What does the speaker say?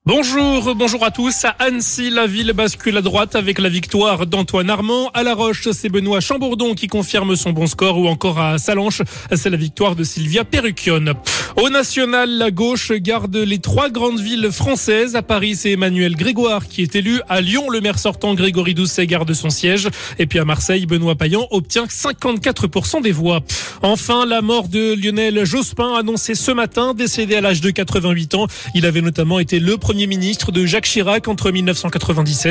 Bonjour à tous. À Annecy, la ville bascule à droite avec la victoire d'Antoine Armand. À La Roche, c'est Benoît Chambourdon qui confirme son bon score, ou encore à Sallanches, c'est la victoire de Sylvia Perrucchione. Au national, la gauche garde les trois grandes villes françaises. À Paris, c'est Emmanuel Grégoire qui est élu. À Lyon, le maire sortant Grégory Doucet garde son siège. Et puis à Marseille, Benoît Payan obtient 54% des voix. Enfin, la mort de Lionel Jospin, annoncée ce matin, décédé à l'âge de 88 ans. Il avait notamment été le Premier ministre de Jacques Chirac entre 1997